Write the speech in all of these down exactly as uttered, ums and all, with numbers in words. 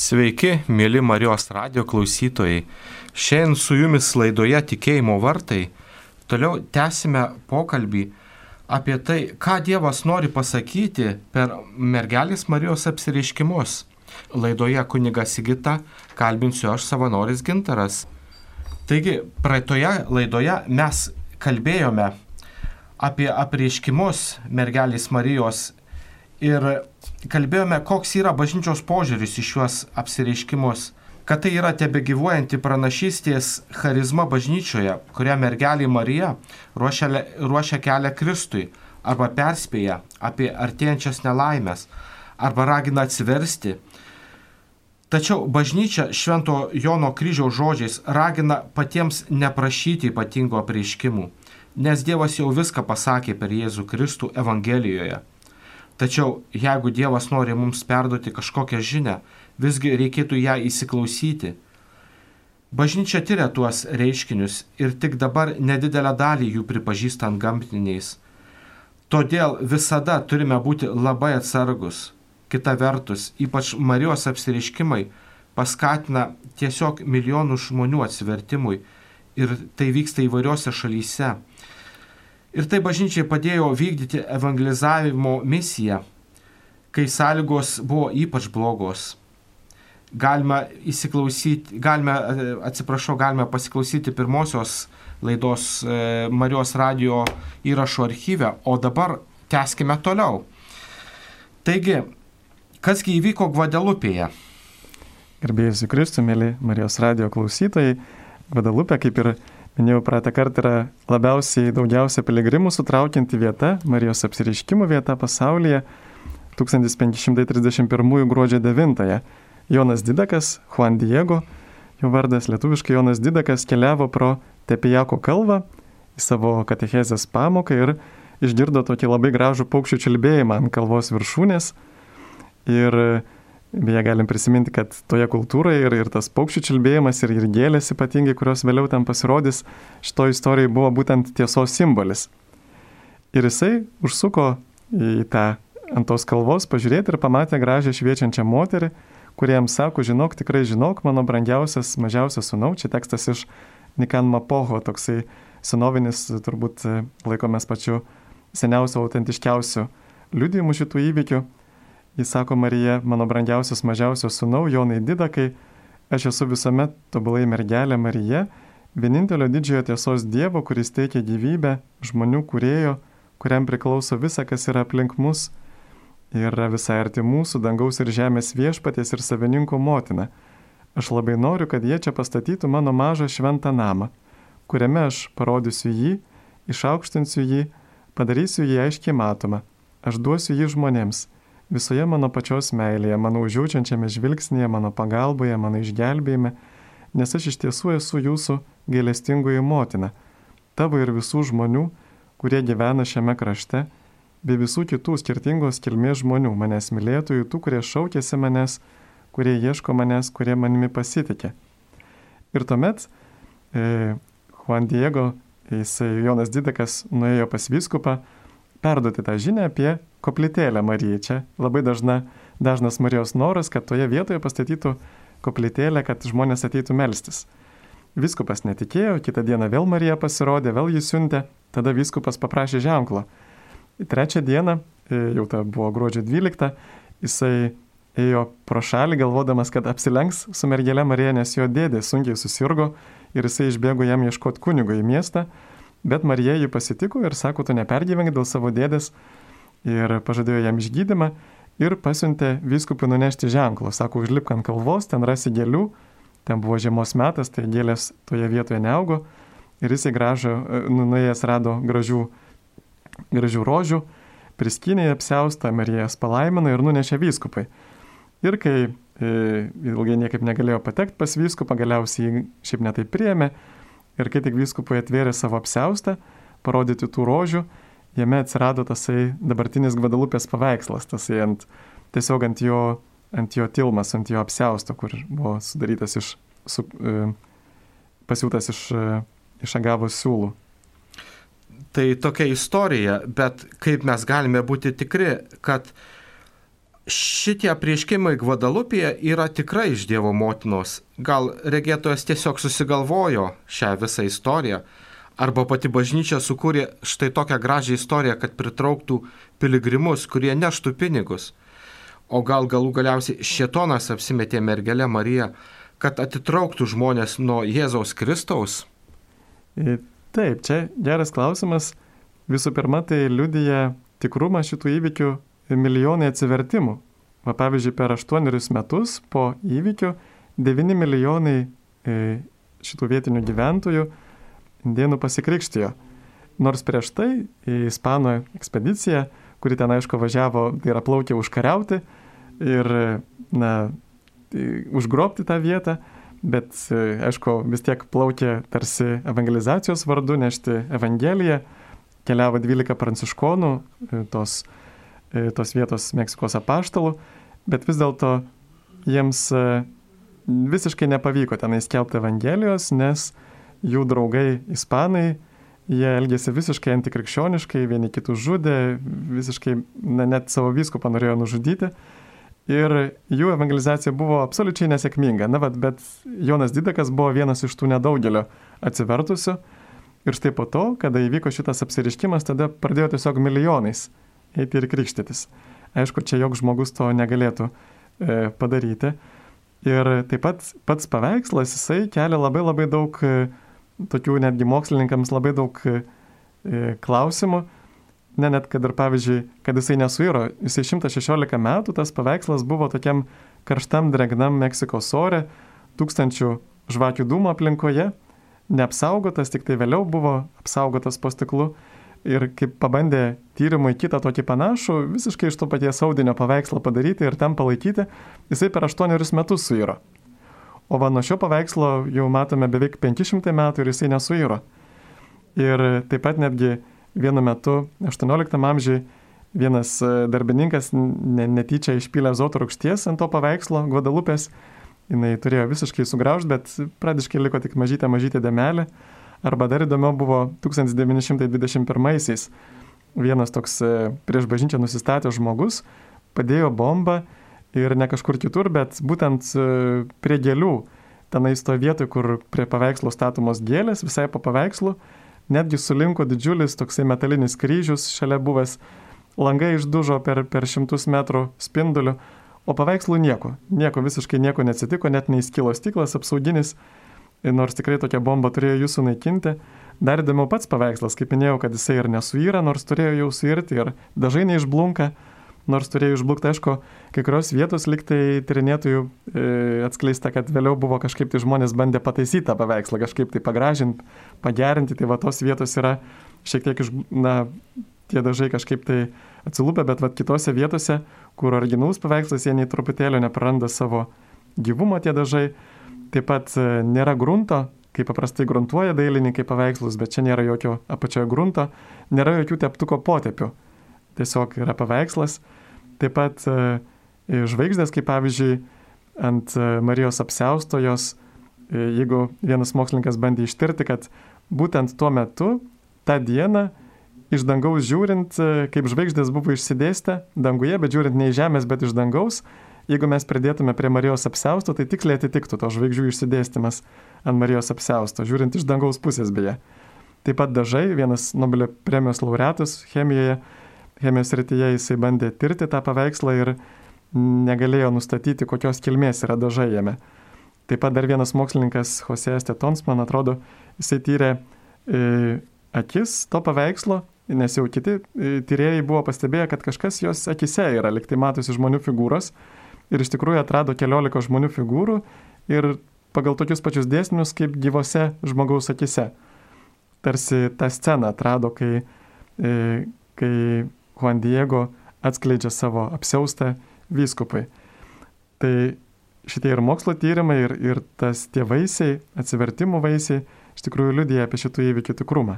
Sveiki, mėly Marijos radijo klausytojai. Šiandien su jumis laidoje Tikėjimo vartai. Toliau tęsime pokalbį apie tai, ką Dievas nori pasakyti per mergelės Marijos apsireiškimus. Laidoje kuniga Sigita, kalbinsiu aš, savanoris Gintaras. Taigi, praeitoje laidoje mes kalbėjome apie apreiškimus mergelės Marijos ir kalbėjome, koks yra bažnyčios požiūris į šiuos apsireiškimus, kad tai yra tebegyvuojanti pranašystės charizma bažnyčioje, kurią mergelė Marija ruošia, ruošia kelią Kristui arba perspėja apie artėjančias nelaimės arba ragina atsiversti. Tačiau bažnyčia Švento Jono kryžiaus žodžiais ragina patiems neprašyti ypatingų apreiškimų, nes Dievas jau viską pasakė per Jėzų Kristų Evangelijoje. Tačiau jeigu Dievas nori mums perduoti kažkokią žinią, visgi reikėtų ją įsiklausyti. Bažnyčia tyria tuos reiškinius ir tik dabar nedidelę dalį jų pripažįsta antgamtiniais. Todėl visada turime būti labai atsargus. Kita vertus, ypač Marijos apsireiškimai paskatina tiesiog milijonų žmonių atsivertimui ir tai vyksta įvairiose šalyse. Ir tai bažnyčiai padėjo vykdyti evangelizavimo misiją, kai sąlygos buvo ypač blogos. Galime įsiklausyti, galime, atsiprašau, galime pasiklausyti pirmosios laidos e, Marijos radijo įrašo archyve, o dabar tęskime toliau. Taigi, kasgi įvyko Gvadelupėje? Garbėjus į Kristų, mėly Marijos radijo klausytojai, Gvadelupė, kaip ir minėjau praeitą kartą, yra labiausiai daugiausia piligrimų sutraukianti vieta, Marijos apsireiškimų vieta pasaulyje. tūkstantis penki šimtai trisdešimt pirmųjų gruodžio devintąją Jonas Didakas, Juan Diego, jo vardas lietuviškai Jonas Didakas, keliavo pro Tepijako kalvą į savo katechezės pamoką ir išgirdo tokį labai gražų paukščių čiulbėjimą ant kalvos viršūnės. Ir beje, galim prisiminti, kad toje kultūroje ir, ir tas paukščių čiulbėjimas ir, ir gėlės ypatingai, kurios vėliau ten pasirodys, šito istorijai buvo būtent tiesos simbolis. Ir jisai užsuko į tą ant tos kalvos pažiūrėti ir pamatė gražią šviečiančią moterį, kurie jam sako, žinok, tikrai žinok, mano brangiausias, mažiausias sūnau. Čia tekstas iš Nikan Mapoho, toksai senovinis, turbūt laikomės pačiu seniausiu, autentiškiausiu liudijimu šitų įvykių. Jis sako, Marija, mano brangiausias mažiausias sūnau, Jonai Didakai, aš esu visuomet tobulai mergelė Marija, vienintelio didžiojo tiesos Dievo, kuris teikia gyvybę, žmonių kūrėjo, kuriam priklauso visa, kas yra aplink mus, yra visai arti mūsų, dangaus ir žemės viešpaties ir savininko motina. Aš labai noriu, kad jie čia pastatytų mano mažą šventą namą, kuriame aš parodysiu jį, išaukštinsiu jį, padarysiu jį aiškiai matomą, aš duosiu jį žmonėms. Visoje mano pačios meilėje, mano užjaučiančiame žvilgsnėje, mano pagalboje, mano išgelbėjime, nes aš iš tiesų esu jūsų gailestingoji motina, tavo ir visų žmonių, kurie gyvena šiame krašte, bei visų kitų skirtingos kilmės žmonių, manęs mylėtojų, tų, kurie šaukėsi manęs, kurie ieško manęs, kurie manimi pasitikė. Ir tuomet e, Juan Diego, jisai Jonas Didakas, nuėjo pas vyskupą perduoti tą žinią apie koplytėlę Marijai. Čia labai dažna, dažnas Marijos noras, kad toje vietoje pastatytų koplytėlę, kad žmonės ateitų melstis. Vyskupas netikėjo, kitą dieną vėl Marija pasirodė, vėl jį siuntė, tada vyskupas paprašė ženklo. Trečią dieną, jau ta buvo gruodžio dvylikta, jisai ėjo pro šalį, galvodamas, kad apsilenks su mergelė Marija, nes jo dėdė sunkiai susirgo ir jisai išbėgo jam ieškoti kunigo į miestą. Bet Marija jį pasitiko ir sako, tu nepergyvenk dėl savo dėdės, ir pažadėjo jam išgydymą ir pasiuntė vyskupui nunešti ženklo. Sako, užlipk ant kalvos, ten rasi gėlių, ten buvo žiemos metas, tai gėlės toje vietoje neaugo ir jisai gražo, nuėjęs rado gražių, gražių rožių, priskynė apsiaustą, Marija jas palaimino ir nunešė vyskupui. Ir kai e, ilgai niekaip negalėjo patekti pas vyskupą, galiausiai jį šiaip netai priėmė. Ir kai tik vyskupui atvėrė savo apsiaustą, parodyti tų rožių, jame atsirado tasai dabartinis Gvadelupės paveikslas, tasai ant, tiesiog ant jo, ant jo tilmas, ant jo apsiausto, kur buvo sudarytas iš, su, e, pasiūtas iš, e, iš agavos siūlų. Tai tokia istorija, bet kaip mes galime būti tikri, kad šitie apreiškimai Gvadalupėje yra tikrai iš Dievo motinos. Gal regėtojas tiesiog susigalvojo šią visą istoriją, arba pati bažnyčia sukūrė štai tokią gražią istoriją, kad pritrauktų piligrimus, kurie neštų pinigus. O gal galų galiausiai šėtonas apsimetė mergelę Mariją, kad atitrauktų žmonės nuo Jėzaus Kristaus? Taip, čia geras klausimas. Visų pirma, tai liudija tikrumą šitų įvykių milijonai atsivertimų. Va, pavyzdžiui, per aštuonerius metus po įvykių devyni milijonai šitų vietinių gyventojų indėnų pasikrikštijo. Nors prieš tai į Ispanų ekspediciją, kuri ten aišku važiavo, tai yra plaukė užkariauti ir na, užgrobti tą vietą, bet aišku vis tiek plaukė tarsi evangelizacijos vardu nešti Evangeliją, keliavo dvylika pranciškonų, tos, tos vietos Meksikos apaštalų, bet vis dėlto jiems visiškai nepavyko tenai skelbti Evangelijos, nes jų draugai ispanai, jie elgėsi visiškai antikrikščioniškai, vieni kitus žudė, visiškai na, net savo vyskupą norėjo nužudyti. Ir jų evangelizacija buvo absoliučiai nesėkminga. Na, vat, bet Jonas Didakas buvo vienas iš tų nedaugelio atsivertusių. Ir štai po to, kada įvyko šitas apsiriškimas, tada pradėjo tiesiog milijonais eiti ir krikštytis. Aišku, čia joks žmogus to negalėtų e, padaryti. Ir taip pat pats paveikslas, jisai kelia labai labai daug e, tokių netgi mokslininkams labai daug e, klausimų. Ne net, kad ir pavyzdžiui, kad jisai nesuiro, jisai šimtas šešiolika metų, tas paveikslas buvo tokiam karštam, dregnam Meksikos ore, tūkstančių žvakių dūmų aplinkoje, neapsaugotas, tik tai vėliau buvo apsaugotas po stiklu. Ir kaip pabandė tyrimui kitą tokį panašų, visiškai iš to paties audinio paveikslą padaryti ir ten palaikyti, jisai per aštuonerius metus suiro. O va nuo šio paveikslo jau matome beveik penki šimtai metų ir jisai nesuiro. Ir taip pat netgi vienu metu, aštuonioliktam amžiui, vienas darbininkas netyčia išpylė azoto rūgšties ant to paveikslo Gvadalupės. Jinai turėjo visiškai sugraužti, bet pradiškai liko tik mažytė mažytė dėmelė. Arba dar įdomiau buvo tūkstantis devyni šimtai dvidešimt pirmaisiais vienas toks prieš bažnyčią nusistatęs žmogus padėjo bombą ir ne kažkur kitur, bet būtent prie gėlių. Tenais to vietoj, kur prie paveikslo statomos gėlės, visai po paveikslu, netgi sulinko didžiulis toksai metalinis kryžius šalia buvęs, langai išdužo per, per šimtus metrų spindulių, o paveikslų nieko. Nieko, visiškai nieko neatsitiko, net neįskilo stiklas apsauginis, nors tikrai tokia bomba turėjo jų sunaikinti. Dar įdomiau pats paveikslas, kaip minėjau, kad jisai ir nesuyra, nors turėjo jau suirti ir dažai neišblunka, nors turėjo išblukti, aišku, kai kurios vietos liktai tyrinėtojų e, atskleista, kad vėliau buvo kažkaip tai žmonės bandė pataisyti tą paveikslą, kažkaip tai pagražinti, pagerinti, tai va tos vietos yra šiek tiek, iš, na, tie dažai kažkaip tai atsilūpę, bet va kitose vietose, kur originalus paveikslas, jie nei truputėlio nepraranda savo gyvumo tie dažai. Taip pat nėra grunto, kaip paprastai gruntuoja dailininkai paveikslus, bet čia nėra jokio apačioje grunto, nėra jokių teptuko potėpių. Tiesiog yra paveikslas. Taip pat žvaigždės, kaip pavyzdžiui, ant Marijos apsiausto jos, jeigu vienas mokslininkas bandė ištirti, kad būtent tuo metu, tą dieną, iš dangaus žiūrint, kaip žvaigždės buvo išsidėstę danguje, bet žiūrint ne iš žemės, bet iš dangaus, jeigu mes pridėtume prie Marijos apsiausto, tai tiksliai atitiktų to žvaigždžių išsidėstymas ant Marijos apsiausto, žiūrint iš dangaus pusės beje. Taip pat dažai, vienas Nobelio premijos laureatas chemijoje, chemijos srityje, jisai bandė tirti tą paveikslą ir negalėjo nustatyti, kokios kilmės yra dažai jame. Taip pat dar vienas mokslininkas, Jose Estetons, man atrodo, jisai tyrė e, akis to paveikslo, nes jau kiti e, tyrėjai buvo pastebėję, kad kažkas jos akise yra, lyg tai matosi žmonių figūros. Ir iš tikrųjų atrado keliolika žmonių figūrų ir pagal tokius pačius dėsnius kaip gyvose žmogaus akise. Tarsi tą sceną atrado, kai, e, kai Juan Diego atskleidžia savo apsiaustą vyskupui. Tai šitie ir mokslo tyrimai, ir, ir tas tie vaisiai, atsivertimų vaisiai, iš tikrųjų liudija apie šitų įvykių tikrumą.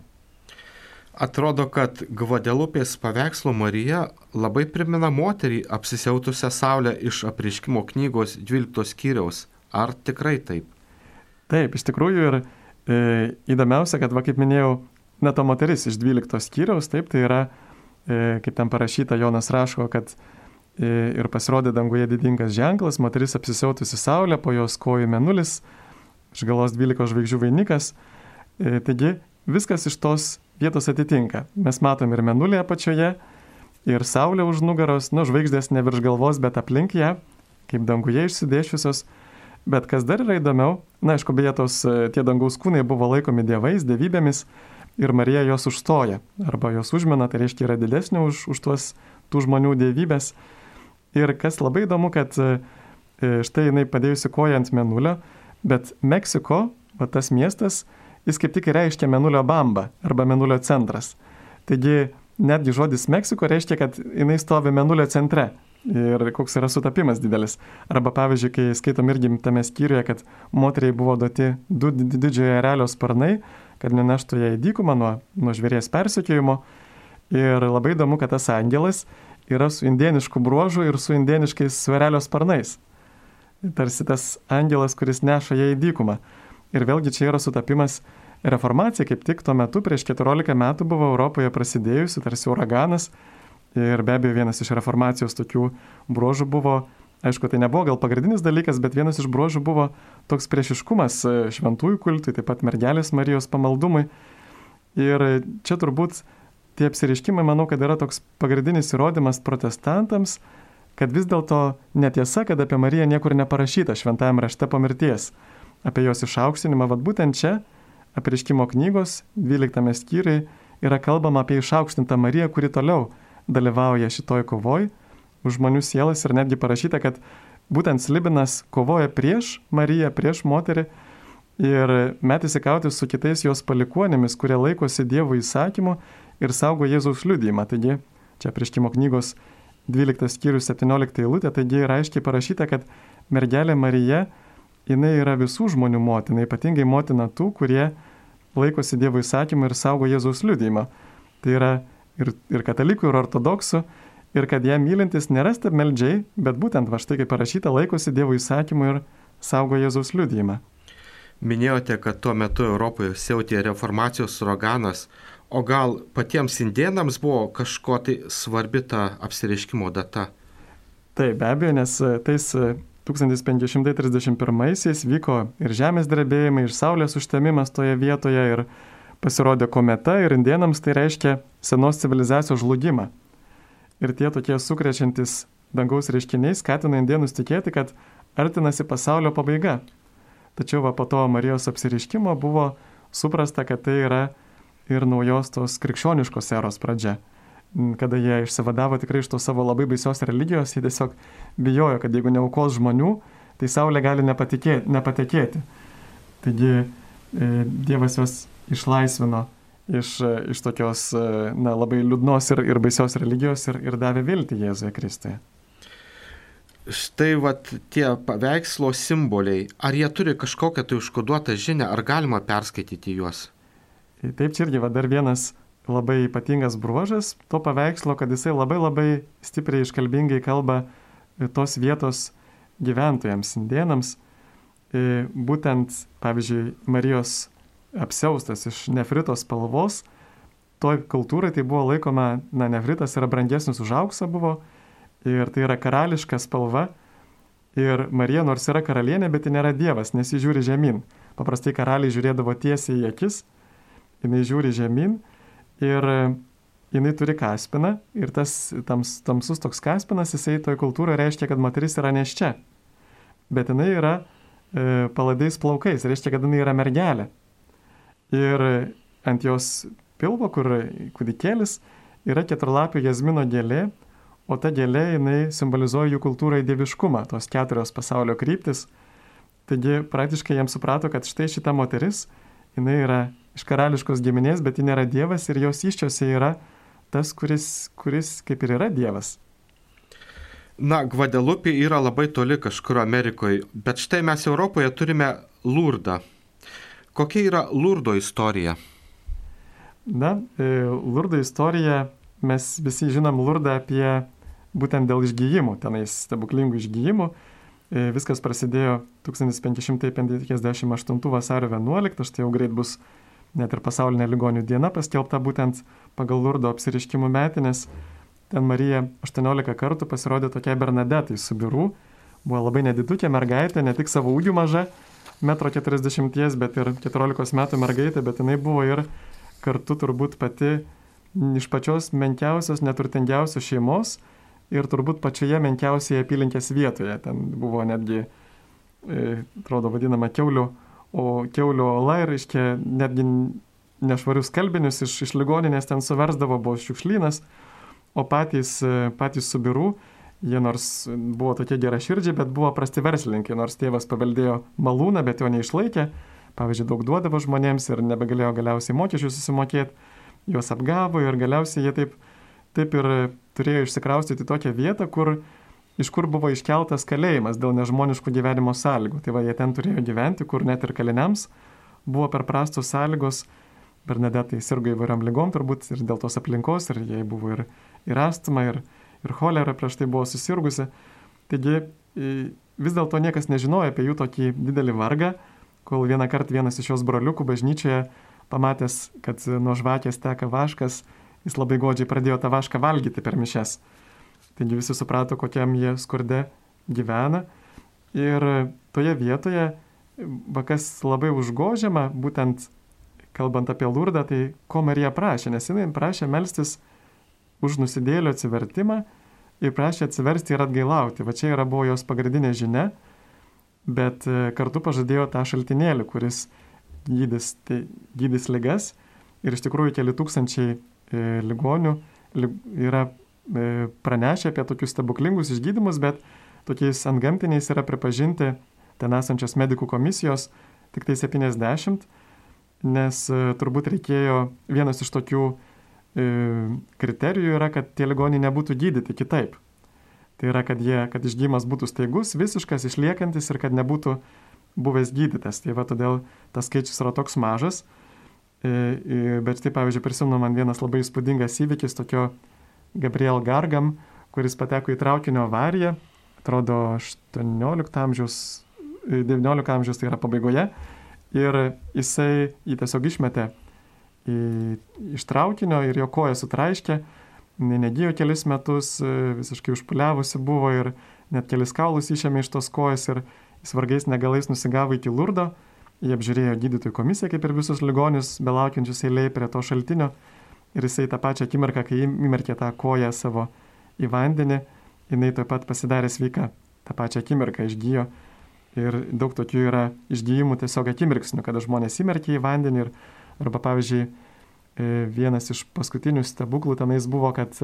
Atrodo, kad Gvadelupės paveikslo Marija labai primena moterį apsisiautusią saulę iš apreiškimo knygos dvyliktos skyriaus. Ar tikrai taip? Taip, iš tikrųjų ir e, įdomiausia, kad, va, kaip minėjau, ne ta moteris iš dvyliktos skyriaus, taip, tai yra, e, kaip ten parašyta, Jonas rašo, kad ir pasirodė danguje didingas ženklas, moteris apsisiautusi saulę, po jos kojų mėnulis, iš galos dvylikos žvaigždžių vainikas. Taigi viskas iš tos vietos atitinka. Mes matom ir mėnulį apačioje, ir saulė už nugaros, nu žvaigždės ne virš galvos, bet aplink ją, kaip danguje išsidėšiusios. Bet kas dar yra įdomiau, na aišku, beje, tos, tie dangaus kūnai buvo laikomi dievais, dievybėmis ir Marija jos užstoja, arba jos užmena, tai reiškia yra didesnė už, už tuos tų žmonių dievybės. Ir kas labai įdomu, kad štai jinai padėjusi koją ant mėnulio, bet Meksiko, va, tas miestas, jis kaip tik reiškia mėnulio bamba arba mėnulio centras. Taigi netgi žodis Meksiko reiškia, kad jinai stovi mėnulio centre. Ir koks yra sutapimas didelis. Arba pavyzdžiui, kai skaitom irgi tame skyriuje, kad moteriai buvo duoti du didžiojo erelio sparnai, kad neneštų ją į dykumą nuo, nuo žvėries persekiojimo. Ir labai įdomu, kad tas angelas yra su indienišku bruožu ir su indieniškais su erelio sparnais. Tarsi tas angelas, kuris neša ją į dykumą. Ir vėlgi čia yra sutapimas. Reformacija kaip tik tuo metu, prieš keturiolika metų, buvo Europoje prasidėjusi, tarsi uraganas. Ir be abejo vienas iš reformacijos tokių bruožų buvo, aišku, tai nebuvo gal pagrindinis dalykas, bet vienas iš bruožų buvo toks priešiškumas šventųjų kultui, taip pat mergelės Marijos pamaldumui. Ir čia turbūt tie apsireiškimai, manau, kad yra toks pagrindinis įrodymas protestantams, kad vis dėlto netiesa, kad apie Mariją niekur neparašyta šventajame rašte po mirties. Apie jos išaukštinimą, vad būtent čia, apreiškimo knygos, dvyliktame skyriuje, yra kalbama apie išaukštintą Mariją, kuri toliau dalyvauja šitoj kovoj už žmonių sielas ir netgi parašyta, kad būtent Slibinas kovoja prieš Mariją, prieš moterį ir metėsi kautis su kitais jos palikuonėmis, kurie laikosi Dievo įsakymų ir saugo Jėzaus liudijimą. Taigi, čia apreiškimo knygos dvyliktas skyrius septyniolikta eilutė, taigi yra aiškiai parašyta, kad mergelė Marija, jinai yra visų žmonių motina, ypatingai motina tų, kurie laikosi Dievo įsakymų ir saugo Jėzaus liudijimą. Tai yra Ir, ir katalikų, ir ortodoksų, ir kad ją mylintis nėra stabmeldžiai, bet būtent va štai kaip parašyta, laikosi Dievo įsakymų ir saugo Jėzaus liudijimą. Minėjote, kad tuo metu Europoje siautė reformacijos uraganas, o gal patiems indėnams buvo kažko tai svarbi ta apsireiškimo data? Taip, be abejo, nes tais tūkstantis penki šimtai trisdešimt pirmaisiais vyko ir žemės drebėjimai, ir saulės užtemimas toje vietoje, ir pasirodė kometa, ir indėnams tai reiškia senos civilizacijos žlugimą. Ir tie tokie sukrečiantis dangaus reiškiniai skatina indėnus tikėti, kad artinasi pasaulio pabaiga. Tačiau va, po to Marijos apsireiškimo buvo suprasta, kad tai yra ir naujos tos krikščioniškos eros pradžia. Kada jie išsivadavo tikrai iš to savo labai baisios religijos, jie tiesiog bijojo, kad jeigu neaukos žmonių, tai saulė gali nepatekėti. Taigi Dievas juos išlaisvino iš, iš tokios na, labai liūdnos ir, ir baisios religijos ir, ir davė viltį Jėzuje Kristuje. Štai vat tie paveikslo simboliai, ar jie turi kažkokią tai užkoduotą žinią, ar galima perskaityti juos? Taip, čia irgi va, dar vienas labai ypatingas bruožas to paveikslo, kad jisai labai labai stipriai iškalbingai kalba tos vietos gyventojams, indėnams. Būtent, pavyzdžiui, Marijos apsiaustas iš nefrito spalvos, toj kultūrai tai buvo laikoma, na, nefritas yra brangesnis už auksą buvo, ir tai yra karališka spalva, ir Marija nors yra karalienė, bet ji nėra dievas, nes ji žiūri žemyn. Paprastai karaliai žiūrėdavo tiesiai į akis, jinai žiūri žemyn, ir jinai turi kaspiną, ir tas tams, tamsus toks kaspinas, jisai toj kultūroje reiškia, kad moteris yra nėščia, bet jinai yra e, paladais plaukais, reiškia, kad jinai yra mergelė. Ir ant jos pilvo, kur kūdikėlis, yra keturlapio jazmino gėlė, o ta gėlė, jinai simbolizuoja jų kultūrai dieviškumą, tos keturios pasaulio kryptis. Taigi praktiškai jiems suprato, kad štai šita moteris, jinai yra iš karališkos giminės, bet ji nėra dievas ir jos įsčiose yra tas, kuris, kuris kaip ir yra dievas. Na, Gvadelupė yra labai toli kažkur Amerikoje, bet štai mes Europoje turime Lurdą. Kokia yra Lurdo istorija? Na, Lurdo istorija, mes visi žinom Lurdą apie būtent dėl išgyjimų, tenais stebuklingų išgyjimų. Viskas prasidėjo tūkstantis penki šimtai penkiasdešimt aštuntų vasario vienuoliktą, štai jau greit bus net ir pasaulinė ligonių diena paskelbta būtent pagal Lurdo apsireiškimų metinės. ten Marija aštuoniolika kartų pasirodė tokiai Bernadetai su biuru. Buvo labai nedidukė mergaitė, ne tik savo ūgių maža, metro keturiasdešimties, bet ir keturiolikos metų mergaitė, bet jinai buvo ir kartu turbūt pati iš pačios menkiausios, neturtingiausios šeimos ir turbūt pačioje menkiausioje apylinkės vietoje. Ten buvo netgi, e, atrodo, vadinama keulių, o keulių ola ir, reiškia, netgi nešvarius skalbinius iš, iš ligoninės ten suversdavo, buvo šiukšlynas, o patys, patys su biuru, jie nors buvo tokie geraširdžiai, bet buvo prasti verslininkai, nors tėvas paveldėjo malūną, bet jo neišlaikė, pavyzdžiui, daug duodavo žmonėms ir nebegalėjo galiausiai mokesčių susimokėti, juos apgavo ir galiausiai jie taip, taip ir turėjo išsikraustyti tokią vietą, kur, iš kur buvo iškeltas kalėjimas dėl nežmoniškų gyvenimo sąlygų. Tai va, jie ten turėjo gyventi, kur net ir kaliniams buvo per prastos sąlygos. Bernadetai sirgo įvairiam lygom turbūt ir dėl tos aplinkos, ir jai buvo ir, ir astma, ir, ir cholera prieš tai buvo susirgusi. Taigi vis dėlto niekas nežinojo apie jų tokį didelį vargą, kol vieną kartą vienas iš jos broliukų bažnyčioje pamatęs, kad nuo žvakės teka vaškas, jis labai godžiai pradėjo tą vašką valgyti per mišias. Taigi visi suprato, kokiam jie skurde gyvena. Ir toje vietoje, va, kas labai užgožiama, būtent kalbant apie Lurdą, tai ko Marija prašė, nes jinai prašė melstis už nusidėjėlio atsivertimą ir prašė atsiversti ir atgailauti. Va čia yra buvo jos pagrindinė žinia, bet kartu pažadėjo tą šaltinėlį, kuris gydys, tai, gydys ligas. Ir iš tikrųjų keli tūkstančiai e, ligonių li, yra e, pranešę apie tokius stebuklingus išgydymus, bet tokiais antgamtiniais yra pripažinti ten esančios medikų komisijos tik tai septyniasdešimt. Nes e, turbūt reikėjo, vienas iš tokių e, kriterijų yra, kad tie ligoniai nebūtų gydyti kitaip. Tai yra, kad, jie, kad išgydymas būtų staigus, visiškas, išliekantis ir kad nebūtų buvęs gydytas. Tai va, todėl tas skaičius yra toks mažas. E, e, bet štai, pavyzdžiui, prisimenu man vienas labai įspūdingas įvykis tokio Gabriel Gargam, kuris pateko į traukinio avariją, atrodo aštuoniolikto amžiaus, devyniolikto amžiaus, tai yra pabaigoje. Ir jisai jį tiesiog išmetė į, iš traukinio ir jo koja sutraiškė, negyjo kelis metus, visiškai užpuliavusi buvo ir net kelis kaulus išėmė iš tos kojas ir jis vargais negalais nusigavo iki Lurdo. Jie apžiūrėjo gydytojų komisiją, kaip ir visus ligonius, belaukiančius eilėje prie to šaltinio. Ir jisai tą pačią akimirką, kai įmerkė tą koją savo į vandenį, jinai taip pat pasidarė sveika. tą pačią akimirką išgyjo. Ir daug tokių yra išgyjimų tiesiog akimirksnių, kada žmonės įmerkia į vandenį. Ir, arba pavyzdžiui, vienas iš paskutinių stebuklų tenais buvo, kad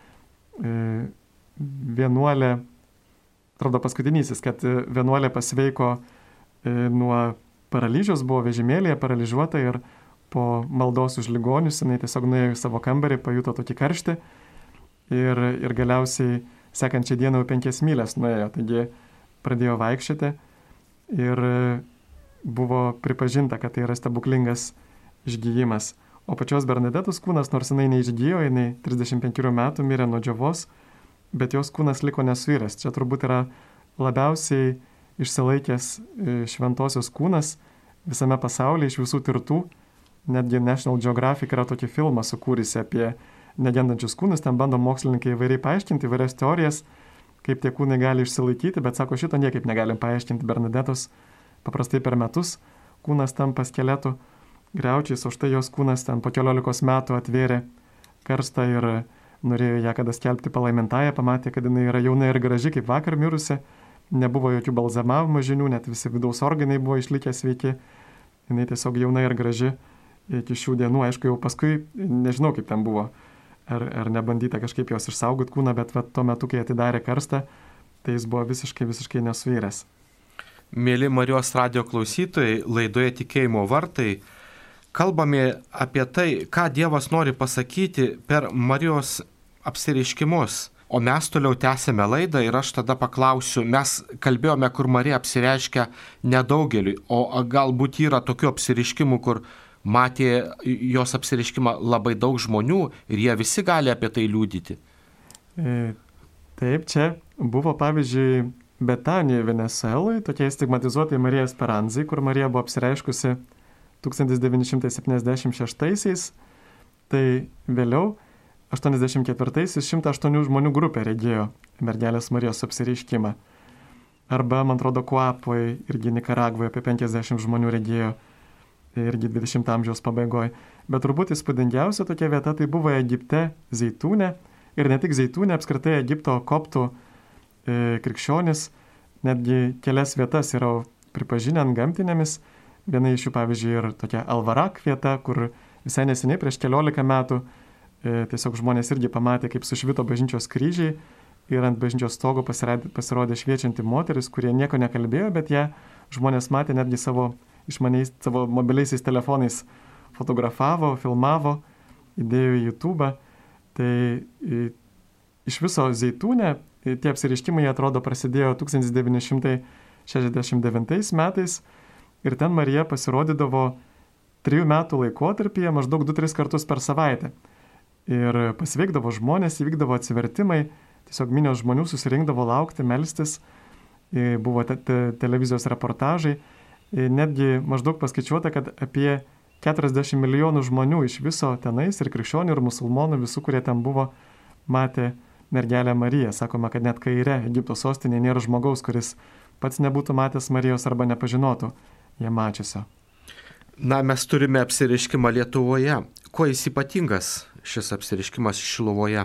vienuolė, atrodo paskutinysis, kad vienuolė pasveiko nuo paralyžiaus, buvo vežimėlėje paralyžiuota ir po maldos už ligonius jinai tiesiog nuėjo į savo kambarį, pajuto tokį karštį ir, ir galiausiai sekančią dieną jau penkias mylias nuėjo, taigi pradėjo vaikščioti ir buvo pripažinta, kad tai yra stebuklingas išgyjimas. O pačios Bernadetos kūnas, nors jinai neišgyjo, jinai trisdešimt penkerių metų mirė nuo džiovos, bet jos kūnas liko nesuiręs. Čia turbūt yra labiausiai išsilaikęs šventosios kūnas visame pasaulyje iš visų tirtų. Netgi National Geographic yra tokį filmą sukūrusi apie negendančius kūnus, ten bando mokslininkai įvairiai paaiškinti, įvairias teorijas, kaip tie kūnai gali išsilaikyti, bet sako, šito niekaip negalim paaiškinti. Bernadetos paprastai per metus kūnas tampa skeletų griaučiais, o štai jos kūnas ten po keliolikos metų atvėrė karstą ir norėjo ją kada skelbti palaimintąją, pamatė, kad jinai yra jauna ir graži kaip vakar mirusi, nebuvo jokių balzamavimo žinių, net visi vidaus organai buvo išlikę sveiki, jinai tiesiog jauna ir graži iki šių dienų. Aišku, jau paskui nežinau, kaip ten buvo, ar, ar nebandyta kažkaip jos išsaugoti kūną, bet va, tuo metu, kai atidarė karstą, tai jis buvo visiškai, visiškai nesuiręs. Mėly Marijos radijo klausytojai, laidoje Tikėjimo vartai kalbame apie tai, ką Dievas nori pasakyti per Marijos apsireiškimus. O mes toliau tęsėme laidą ir aš tada paklausiu, mes kalbėjome, kur Marija apsireiškia nedaugeliui, o galbūt yra tokių apsireiškimų, kur matė jos apsireiškimą labai daug žmonių ir jie visi gali apie tai liudyti. E, taip, čia buvo pavyzdžiui Betanijoje Venezueloje, tokie stigmatizuotai Marija Speranzai, kur Marija buvo apsireiškusi tūkstantis devyni šimtai septyniasdešimt šeštaisiais. Tai vėliau aštuoniasdešimt ketvirtaisiais šimtas aštuoni žmonių grupė regėjo mergelės Marijos apsireiškimą. Arba, man atrodo, Kuapoje, irgi Nikaragvoje apie penkiasdešimt žmonių regėjo, irgi dvidešimto amžiaus pabaigoje. Bet turbūt įspūdingiausia tokia vieta tai buvo Egipte, Zeitūne. Ir ne tik Zeitūne, apskritai Egipto koptų e, krikščionis netgi kelias vietas yra pripažinę gamtinėmis. Viena iš jų, pavyzdžiui, ir tokia Alvarak vieta, kur visai neseniai prieš keliolika metų e, tiesiog žmonės irgi pamatė, kaip sušvito bažnyčios kryžiai ir ant bažnyčios stogo pasirodė, pasirodė šviečianti moteris, kurie nieko nekalbėjo, bet ją žmonės matė netgi savo išmaniais, savo mobiliaisiais telefonais fotografavo, filmavo, įdėjo į YouTube. Tai e, iš viso Zeitūne e, tie apsireiškimai, atrodo, prasidėjo tūkstantis devyni šimtai šešiasdešimt devintais metais ir ten Marija pasirodydavo trijų metų laikotarpyje maždaug du tris kartus per savaitę. Ir pasveikdavo žmonės, įvykdavo atsivertimai, tiesiog minios žmonių susirinkdavo laukti, melstis, e, buvo te te televizijos reportažai. E, netgi maždaug paskaičiuota, kad apie keturiasdešimt milijonų žmonių iš viso tenais ir krikščionių, ir musulmonų, visų, kurie ten buvo, matė mergelę Mariją. Sakoma, kad net Kaire, Egipto sostinė, nėra žmogaus, kuris pats nebūtų matęs Marijos arba nepažinotų ją mačiusio. Na, mes turime apsireiškimą Lietuvoje. Kuo jis ypatingas, šis apsireiškimas Šiluvoje?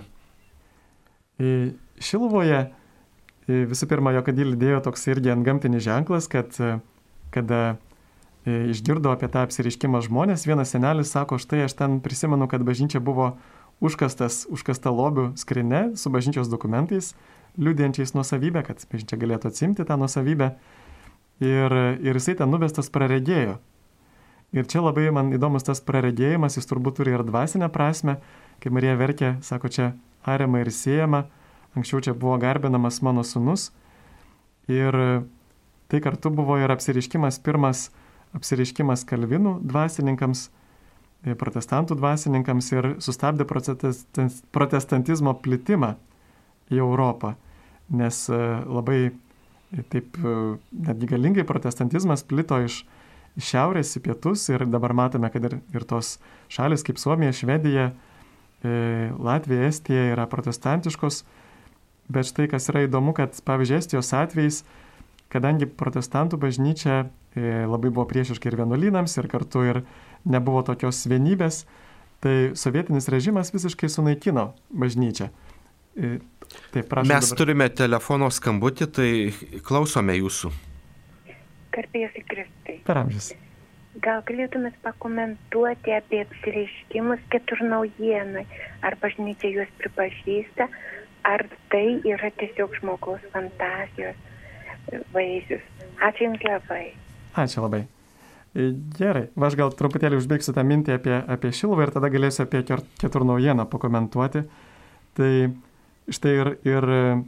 Šiluvoje visų pirma, jo kad jį lydėjo toks irgi antgamtinis ženklas, kad kada išgirdo apie tą apsireiškimą žmonės, vienas senelis sako, štai aš ten prisimenu, kad bažnyčia buvo užkastas, užkasta lobių skrinė su bažnyčios dokumentais, liudijančiais nuosavybę, kad bažnyčia galėtų atsimti tą nuosavybę. Ir, ir jisai ten nuvestas praregėjo. Ir čia labai man įdomus tas praregėjimas, jis turbūt turi ir dvasinę prasme, kai Marija verkė, sako, čia ariama ir siejama, anksčiau čia buvo garbinamas mano sūnus. Ir tai kartu buvo ir apsireiškimas, pirmas apsireiškimas kalvinų dvasininkams, protestantų dvasininkams ir sustabdė protestantizmo plitimą į Europą, nes labai taip netgi galingai protestantizmas plito iš, iš šiaurės į pietus ir dabar matome, kad ir, ir tos šalis kaip Suomija, Švedija, Latvija, Estija yra protestantiškos, bet štai kas yra įdomu, kad pavyzdžiui Estijos atvejais, kadangi protestantų bažnyčia labai buvo priešiškai ir vienuolynams ir kartu ir nebuvo tokios vienybės, tai sovietinis režimas visiškai sunaikino bažnyčią. Taip, prašom, Mes dabar. turime telefono skambutį, tai klausome jūsų. Garbės Kristai. Per amžius. Gal galėtumės pakomentuoti apie apsireiškimus Keturnaujienai, ar bažnyčia juos pripažįsta, ar tai yra tiesiog žmogaus fantazijos vaisius. Ačiū Jums labai. Ačiū labai. Gerai, va aš gal truputėlį užbaigsiu tą mintį apie, apie Šiluvą ir tada galėsiu apie Keturnaujieną pakomentuoti. Tai štai ir, ir,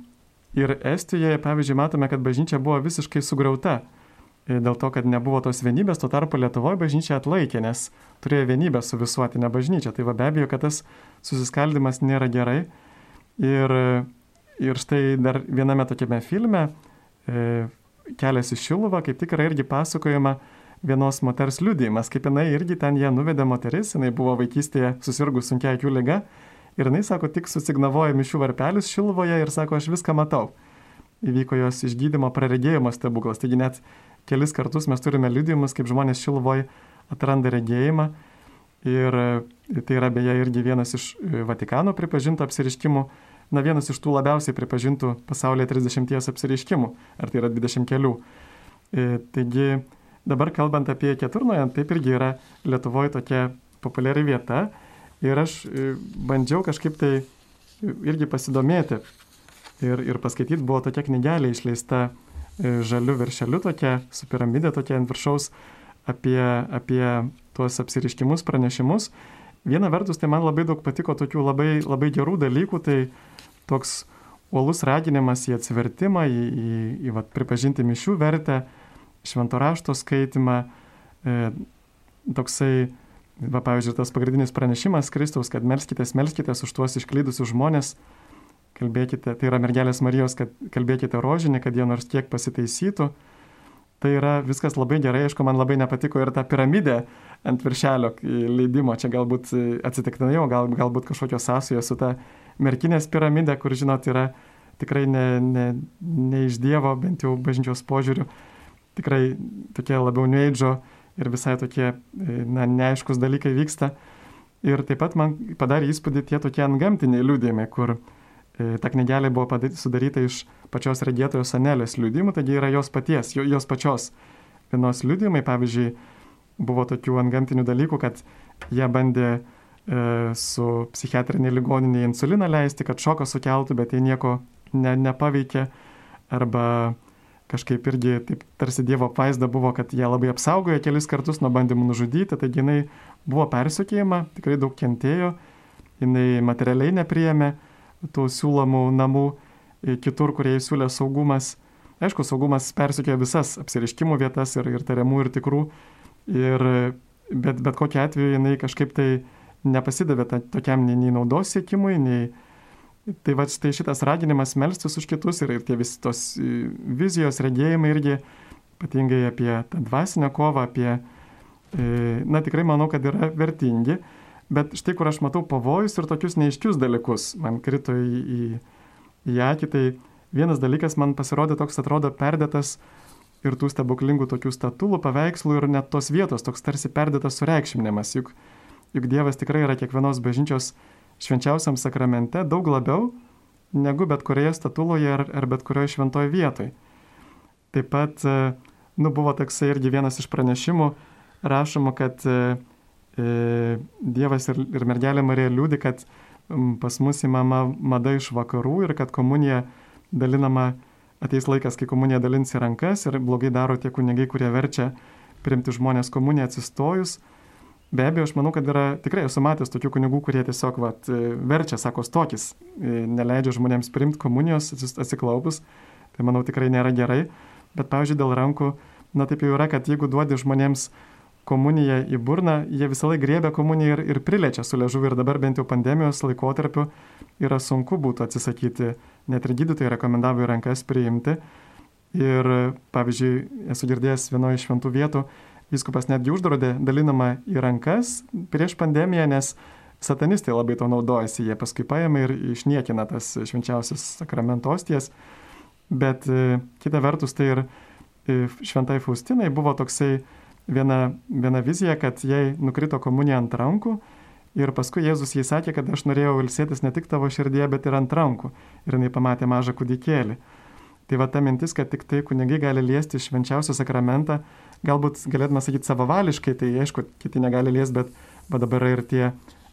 ir Estijoje, pavyzdžiui, matome, kad bažnyčia buvo visiškai sugriauta dėl to, kad nebuvo tos vienybės, tuo tarpu Lietuvoje bažnyčia atlaikė, nes turėjo vienybę su visuotinė bažnyčia. Tai va be abejo, kad tas susiskaldimas nėra gerai. Ir, ir štai dar viename tokiame filme e, Kelias į Šiluvą, kaip tik yra irgi pasakojama vienos moters liudijimas, kaip jinai irgi ten ją nuvedė moteris, jinai buvo vaikystėje susirgus sunkia akių liga ir jinai, sako, tik susignavojo mišių varpelis Šiluvoje ir sako, aš viską matau. Įvyko jos išgydymo praregėjimo stebuklas, taigi net kelis kartus mes turime liudijimus, kaip žmonės Šiluvoje atranda regėjimą ir tai yra beje irgi vienas iš Vatikano pripažintų apsireiškimų, na vienas iš tų labiausiai pripažintų pasaulyje trisdešimties apsireiškimų, ar tai yra dvidešimt kelių. E, taigi dabar kalbant apie Keturnauję, taip irgi yra Lietuvoje tokia populiari vieta ir aš bandžiau kažkaip tai irgi pasidomėti ir, ir paskaityti, buvo tokia knygelė išleista žaliu viršeliu, tokia su piramidė, tokia ant viršaus apie, apie tuos apsireiškimus, pranešimus. Viena vertus, tai man labai daug patiko tokių labai, labai gerų dalykų, tai toks uolus raginimas į atsivertimą, į, į, į vat, pripažinti mišių vertę, švento rašto skaitimą, e, toksai, va, pavyzdžiui, tas pagrindinis pranešimas Kristaus, kad melskitės, melskitės už tuos išklydusius žmonės, kalbėkite, tai yra mergelės Marijos, kad kalbėkite rožinį, kad jie nors kiek pasitaisytų. tai yra viskas labai gerai. Aišku, man labai nepatiko ir ta piramidė ant viršelio leidimo. Čia galbūt atsitiktinai, o gal, galbūt kažkokios sąsajos su ta merkinės piramidė, kur, žinot, yra tikrai ne, ne, ne iš Dievo, bent jau bažnyčios požiūrių. Tikrai tokie labiau New Age ir visai tokie, na, neaiškus dalykai vyksta. Ir taip pat man padarė įspūdį tie tokie antgamtiniai liudijimai, kur e, ta knygelė buvo padaryti, sudaryta iš pačios regėtojos Anelės liudijimų, taigi yra jos paties, jos pačios vienos liudijimai. Pavyzdžiui, buvo tokių antgamtinių dalykų, kad jie bandė e, su psichiatrinė ligoninė insuliną leisti, kad šoką sukeltų, bet jie nieko ne, nepaveikė. Arba kažkaip irgi taip tarsi Dievo apvaizda buvo, kad jie labai apsaugojo kelis kartus nuo bandymų nužudyti, taigi jinai buvo persekiojama, tikrai daug kentėjo, jinai materialiai nepriėmė tų siūlomų namų kitur, kurie įsiūlė saugumas. Aišku, saugumas persekiojo visas apsireiškimų vietas ir, ir tariamų, ir tikrų, ir, bet, bet kokiu atveju jinai kažkaip tai nepasidavė ta, tokiam nei, nei naudos siekimui, nei... Tai va, tai šitas raginimas melstis už kitus ir, ir tie visi tos vizijos, regėjimai irgi, ypatingai apie tą dvasinę kovą, apie, na tikrai manau, kad yra vertingi, bet štai kur aš matau pavojus ir tokius neaiškius dalykus, man krito į, į, į akį, tai vienas dalykas man pasirodė toks, atrodo, perdėtas ir tų stebuklingų tokių statulų, paveikslų ir net tos vietos, toks tarsi perdėtas sureikšminimas, juk, juk Dievas tikrai yra kiekvienos bažnyčios švenčiausiam sakramente daug labiau negu bet kurioje statuloje ar, ar bet kurioje šventoje vietoje. Taip pat, nu, buvo toksai irgi vienas iš pranešimų, rašoma, kad e, Dievas ir, ir mergelė Marija liūdi, kad m, pas mus įmama mada iš vakarų ir kad komunija dalinama, ateis laikas, kai komunija dalins į rankas ir blogai daro tie kunigai, kurie verčia priimti žmonės komuniją atsistojus. Be abejo, aš manau, kad yra, tikrai esu matęs tokių kunigų, kurie tiesiog vat, verčia, sako, stokis, neleidžia žmonėms priimti komunijos atsiklaupus, tai manau tikrai nėra gerai, bet, pavyzdžiui, dėl rankų, na taip jau yra, kad jeigu duodi žmonėms komuniją į burną, jie visą laiką griebia komuniją ir, ir prilečia su liežuviu ir dabar bent jau pandemijos laikotarpiu yra sunku būtų atsisakyti, net ir gydytojai rekomendavo į rankas priimti ir, pavyzdžiui, esu girdėjęs vienoje iš šventų vietų, vyskupas netgi uždraudė dalinamą į rankas prieš pandemiją, nes satanistai labai to naudojasi, jie paskui paėmė ir išniekina tas švenčiausias sakramento ostijas, bet e, kita vertus tai ir e, šventai Faustinai buvo toksai viena, viena vizija, kad jai nukrito komunija ant rankų ir paskui Jėzus jai sakė, kad aš norėjau ilsėtis ne tik tavo širdėje, bet ir ant rankų ir jinai pamatė mažą kūdikėlį. Tai va ta mintis, kad tik tai kunigai gali liesti švenčiausią sakramentą, galbūt galėtume sakyti savavališkai, tai aišku, kiti negali liesti, bet, bet dabar yra ir tie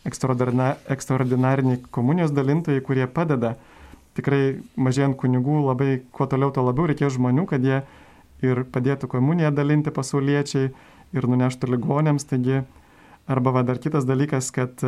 ekstraordinariniai komunijos dalintojai, kurie padeda. Tikrai mažėjant kunigų labai, kuo toliau, to labiau reikės žmonių, kad jie ir padėtų komuniją dalinti pasauliečiai ir nuneštų ligonėms. Taigi, arba va, dar kitas dalykas, kad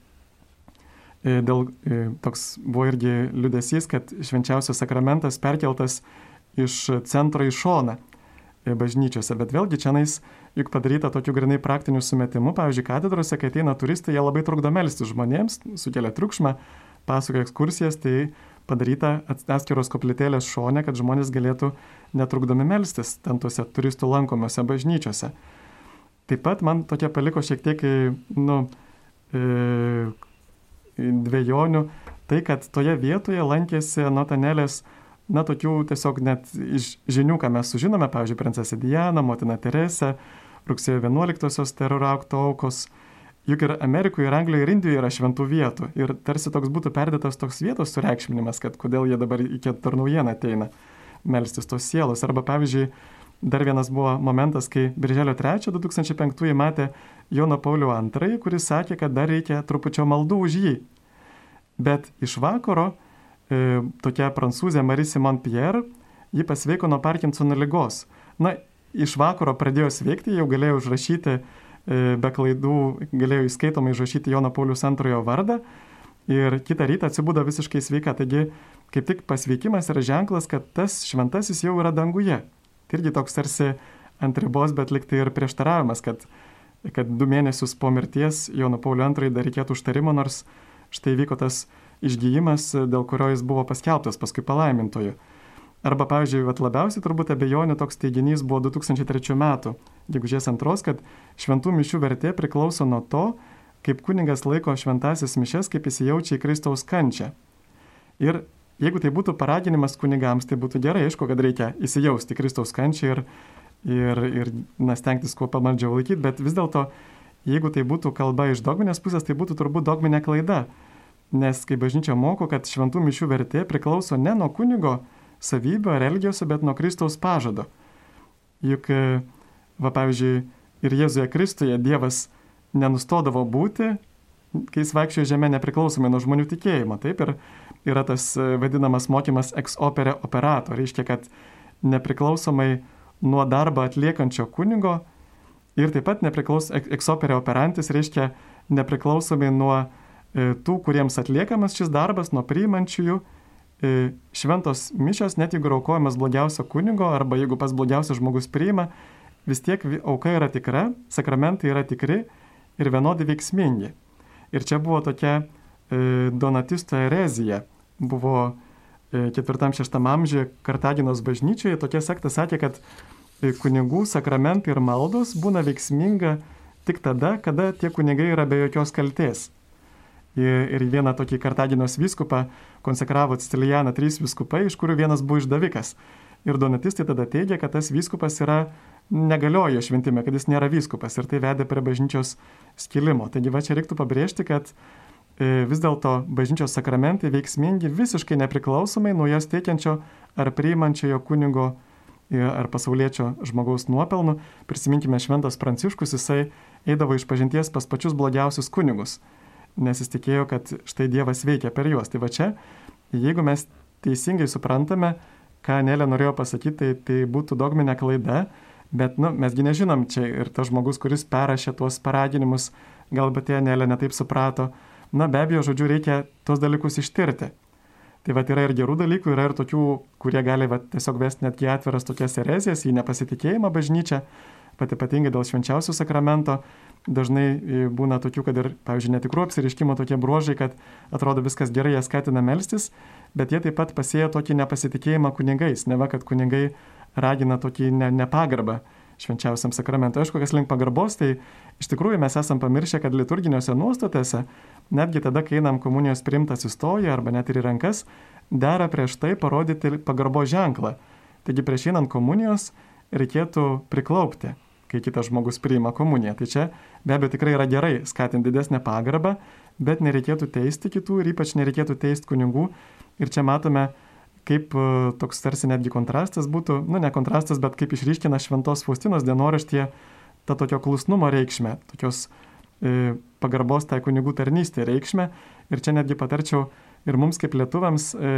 dėl, toks buvo irgi liūdesys, kad švenčiausias sakramentas perkeltas iš centro į šoną bažnyčiose, bet vėlgi čianais juk padaryta tokių grinai praktinių sumetimų. Pavyzdžiui, katedrose, kai ateina turistai, jie labai trukdo melstis žmonėms, sukelia triukšmą, pasakoja ekskursijas, tai padaryta atskiros koplytėlės šone, kad žmonės galėtų netrukdomi melstis ten tuose turistų lankomiuose bažnyčiose. Taip pat man tokia paliko šiek tiek, nu, e, dvejonių, tai, kad toje vietoje lankėsi anot Anelės, na, tokių tiesiog net iš žinių, ką mes sužinome, pavyzdžiui, princesė Diana, motina Teresė, rugsėjo vienuoliktosios teroro akto aukos. Juk ir Amerikoje, ir Anglijoje, ir Indijoje yra šventų vietų. Ir tarsi toks būtų perdėtas toks vietos sureikšminimas, kad kodėl jie dabar į Keturnaujieną ateina melstis tos sielos. Arba, pavyzdžiui, dar vienas buvo momentas, kai birželio trečią du tūkstančiai penktųjų matė Joną Paulių antrąjį, kuris sakė, kad dar reikia trupučio maldų už jį. Bet iš vakaro e, tokia prancūzė Marie Simon Pierre, ji pasveiko nuo Parkinsono ligos. Na, iš vakaro pradėjo sveikti, jau galėjo užrašyti be klaidų, galėjo įskaitomai užrašyti Jono Pauliaus antrojo vardą ir kitą rytą atsibudo visiškai sveika. Taigi, kaip tik pasveikimas yra ženklas, kad tas šventasis jau yra danguje. Tai irgi toks tarsi ant ribos, bet liktai ir prieštaravimas, kad, kad du mėnesius po mirties Jono Pauliaus antrojo dar reikėtų užtarimo, nors štai vyko tas išgyjimas, dėl kurio jis buvo paskelbtas paskui palaimintoju. Arba, pavyzdžiui, vat, labiausiai turbūt abejonių toks teiginys buvo du tūkstančiai trečių metų, gegužės antros, kad šventų mišių vertė priklauso nuo to, kaip kunigas laiko šventasis mišes, kaip įsijaučia į Kristaus kančią. Ir jeigu tai būtų paraginimas kunigams, tai būtų gerai, aišku, kad reikia įsijausti į Kristaus kančią ir, ir, ir na, stengtis kuo pamaldžiau laikyti, bet vis dėlto, jeigu tai būtų kalba iš dogminės pusės, tai būtų turbūt dogminė klaida. Nes kai bažnyčia moko, kad šventų mišių vertė priklauso ne nuo kunigo savybių ar elgesio, bet nuo Kristaus pažado. Juk, va pavyzdžiui, ir Jėzuje Kristuje Dievas nenustodavo būti, kai jis vaikščiojo žemė nepriklausomai nuo žmonių tikėjimo. Taip, ir yra tas vadinamas mokymas ex opere operato, reiškia, kad nepriklausomai nuo darbą atliekančio kunigo ir taip pat nepriklaus ex opere operantis, reiškia nepriklausomai nuo e, tų, kuriems atliekamas šis darbas, nuo priimančiųjų, šventos mišios, net jeigu aukojamas blogiausio kunigo arba jeigu pas blogiausias žmogus priima, vis tiek auka yra tikra, sakramentai yra tikri ir vienodai veiksmingi. Ir čia buvo tokia e, donatisto erezija. Buvo e, ketvirtam šeštam amžiuje Kartaginos bažnyčioje tokia sekta sakė, kad e, kunigų sakramentai ir maldos būna veiksminga tik tada, kada tie kunigai yra be jokios kaltės. Ir vieną tokį Kartaginos vyskupą konsekravo Cecilijaną trys vyskupai, iš kurių vienas buvo išdavikas. Ir donatistai tada teigia, kad tas vyskupas yra negaliojo šventime, kad jis nėra vyskupas ir tai vedė prie bažnyčios skilimo. Taigi va čia reiktų pabrėžti, kad e, vis dėlto bažnyčios sakramentai veiksmingi visiškai nepriklausomai nuo jas teikiančio ar priimančiojo kunigo e, ar pasauliečio žmogaus nuopelnų. Prisiminkime Šventas Pranciškus, jisai eidavo iš pažinties pas pačius blogiausius kunigus, nes jis tikėjo, kad štai Dievas veikia per juos. Tai va čia, jeigu mes teisingai suprantame, ką Nelė norėjo pasakyti, tai, tai būtų dogminė klaida, bet nu, mesgi nežinom čia ir tas žmogus, kuris perrašė tuos paraginimus, galbūt tie Nelė netaip suprato. Na be abejo, žodžiu, reikia tuos dalykus ištirti. Tai va yra ir gerų dalykų, yra ir tokių, kurie gali va, tiesiog vesti netgi atviras tokias erezijas į nepasitikėjimą bažnyčią, pat ypatingai dėl švenčiausio sakramento. Dažnai būna tokių, kad ir, pavyzdžiui, netikrų apsireiškimo tokie bruožai, kad atrodo viskas gerai, jie skatina melstis, bet jie taip pat pasėja tokį nepasitikėjimą kunigais, ne va, kad kunigai ragina tokį ne, nepagarbą švenčiausiam sakramentui. Aišku, kas link pagarbos, tai iš tikrųjų mes esam pamiršę, kad liturginiuose nuostatėse, netgi tada, kai einam komunijos priimtas įstoja arba net ir į rankas, dera prieš tai parodyti pagarbos ženklą. Taigi prieš einant komunijos reikėtų priklaupti, kai kitas žmogus priima komuniją. Tai čia be abejo tikrai yra gerai skatinti didesnę pagarbą, bet nereikėtų teisti kitų ir ypač nereikėtų teisti kunigų. Ir čia matome, kaip toks tarsi netgi kontrastas būtų, nu ne kontrastas, bet kaip išryškina Šventos Faustinos dienoraštyje tą tokio klusnumo reikšmę, tokios e, pagarbos tai kunigų tarnystė reikšmę. Ir čia netgi patarčiau ir mums kaip lietuviams, e,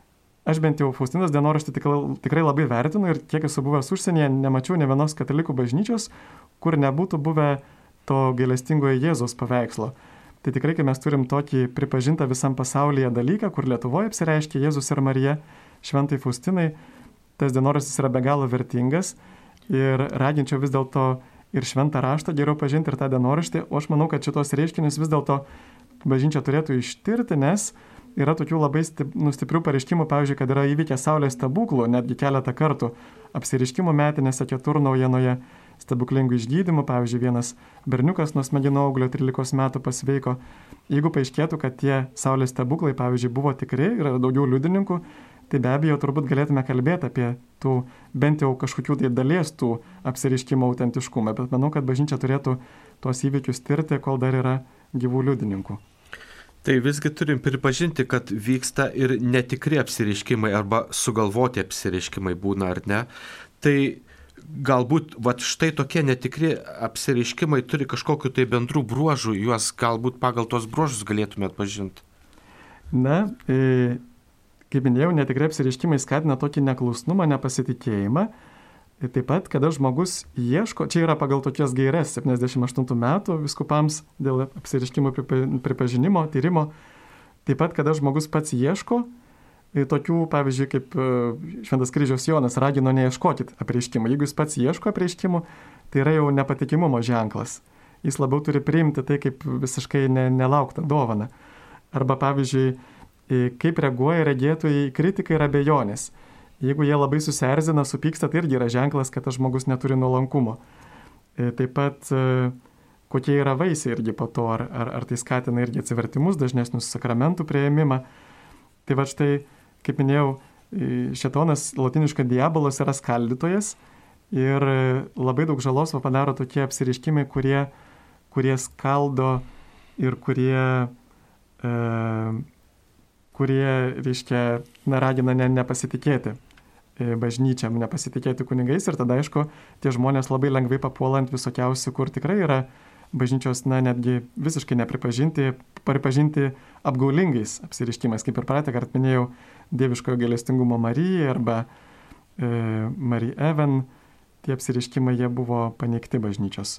aš bent jau Faustinos dienoraštį tikrai, tikrai labai vertinu ir kiek esu buvęs užsienyje, nemačiau ne vienos katalikų bažnyčios, kur nebūtų buvę to gailestingojo Jėzaus paveikslo. Tai tikrai, kai mes turim tokį pripažintą visam pasaulyje dalyką, kur Lietuvoje apsireiškia Jėzus ir Marija, šventai Faustinai, tas dienoraštis yra be galo vertingas ir raginčiau vis dėlto ir šventą raštą geriau pažinti ir tą dienoraštį, o aš manau, kad šitos reiškinius vis dėlto bažnyčia turėtų ištirti, nes yra tokių labai stip, nu, stiprių pareiškimų, pavyzdžiui, kad yra įvykę saulės stebuklų, netgi keletą kartų apsireiškimų metinėse Keturnaujenoje, stebuklingų išgydymų, pavyzdžiui, vienas berniukas nuo smegenų auglio trylikos metų pasveiko. Jeigu paaiškėtų, kad tie saulės stebuklai, pavyzdžiui, buvo tikri ir yra daugiau liudininkų, tai be abejo turbūt galėtume kalbėti apie tų bent jau kažkokių tai dalies tų apsireiškimų autentiškumą, bet manau, kad bažnyčia turėtų tuos įvykius tirti, kol dar yra gyvų liudininkų. Tai visgi turim pripažinti, kad vyksta ir netikri apsireiškimai arba sugalvoti apsireiškimai būna, ar ne? Tai galbūt va, štai tokie netikri apsireiškimai turi kažkokiu tai bendrų bruožų, juos galbūt pagal tos bruožus galėtume atpažinti. Na, e, kaip minėjau, netikri apsireiškimai skatina tokį neklusnumą, nepasitikėjimą. Ir taip pat, kada žmogus ieško, čia yra pagal tokias gaires septyniasdešimt aštuntų metų viskupams dėl apsireiškimų pripažinimo, tyrimo, taip pat, kada žmogus pats ieško, tokių, pavyzdžiui, kaip Šventas Kryžiaus Jonas ragino neieškokit apreiškimų. Jeigu jis pats ieško apreiškimų, tai yra jau nepatikimumo ženklas. Jis labiau turi priimti tai kaip visiškai ne, nelauktą dovaną. Arba, pavyzdžiui, kaip reaguoja regėtojai į kritiką ir abejonės. Jeigu jie labai susierzina, supyksta, tai irgi yra ženklas, kad tas žmogus neturi nuolankumo. Taip pat kokie yra vaisiai irgi po to, ar, ar, ar tai skatina irgi atsivertimus, dažnesnius sakramentų prieimimą. Tai va štai, kaip minėjau, šėtonas, latiniškai diabolas, yra skaldytojas ir labai daug žalos padaro tokie apsireiškimai, kurie, kurie skaldo ir kurie, e, kurie reiškia, na, ragina ne, nepasitikėti bažnyčiam, nepasitikėti kunigais ir tada, aišku, tie žmonės labai lengvai papuola ant visokiausių, kur tikrai yra bažnyčios, na, netgi visiškai nepripažinti, pripažinti apgaulingais apsireiškimais, kaip ir praeitą kartą minėjau, Dieviškojo gailestingumo Marija arba e, Marija Even, tie apsireiškimai, jie buvo paneigti bažnyčios.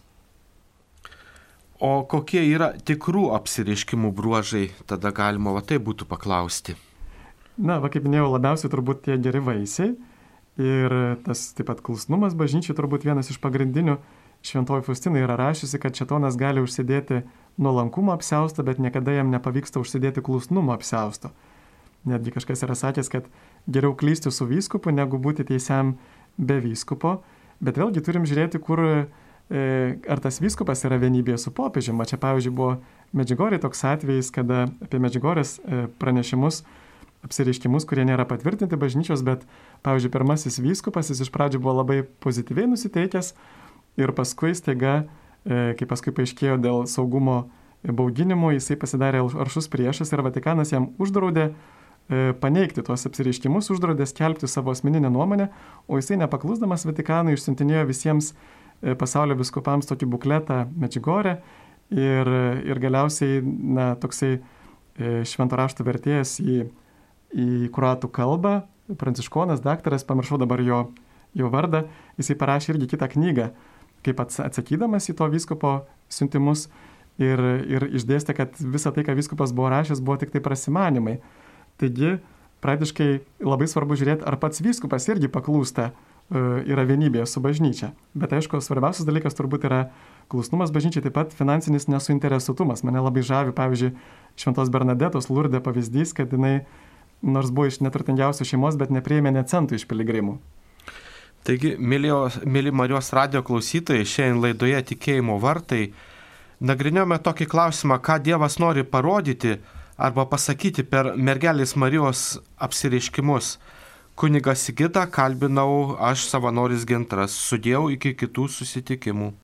O kokie yra tikrų apsireiškimų bruožai, tada galima va tai būtų paklausti. Na, va kaip minėjau, labiausiai turbūt tie geri vaisiai ir tas taip pat klusnumas bažnyčiai turbūt vienas iš pagrindinių. Šventoji Faustina yra rašiusi, kad šėtonas gali užsidėti nuolankumo apsiaustą, bet niekada jam nepavyksta užsidėti klusnumo apsiausto. Netgi kažkas yra sakęs, kad geriau klysti su vyskupu, negu būti teisiam be vyskupo. Bet vėlgi turim žiūrėti, kur, e, ar tas vyskupas yra vienybėje su popiežiumi. Čia, pavyzdžiui, buvo Medžiugorėje toks atvejis, kada apie Medžiugorės e, pranešimus, apsireiškimus, kurie nėra patvirtinti bažnyčios, bet, pavyzdžiui, pirmasis vyskupas, jis iš pradžių buvo labai pozityviai nusiteikęs, ir paskui staiga, kai paskui paaiškėjo dėl saugumo bauginimo, jisai pasidarė aršus priešas ir Vatikanas jam uždraudė paneigti tuos apsireiškimus, uždraudė skelbti savo asmeninę nuomonę, o jisai nepaklusdamas Vatikanui išsiuntinėjo visiems pasaulio vyskupams tokį bukletą Medžiugorę ir, ir galiausiai, na, toksai švento rašto vertėjas į, į kroatų kalbą, pranciškonas, daktaras, pamiršau dabar jo, jo vardą, jisai parašė irgi kitą knygą, kaip atsakydamas į to vyskupo siuntimus ir, ir išdėstė, kad visa tai, ką vyskupas buvo rašęs, buvo tik tai prasimanimai. Taigi, praktiškai labai svarbu žiūrėti, ar pats vyskupas irgi paklūsta, yra vienybėje su bažnyčia. Bet aišku, svarbiausias dalykas turbūt yra klusnumas bažnyčiai, taip pat finansinis nesuinteresuotumas. Mane labai žavi, pavyzdžiui, Šventos Bernadetos Lurde pavyzdys, kad jinai nors buvo iš neturtingiausios šeimos, bet nepriėmė nė centų iš piligrimų. Taigi, mėly Marijos radijo klausytojai, šiandien laidoje Tikėjimo vartai nagrinėjome tokį klausimą, ką Dievas nori parodyti arba pasakyti per mergelės Marijos apsireiškimus. Kunigą Sigitą kalbinau aš, savanoris Gintras. Sudieu, iki kitų susitikimų.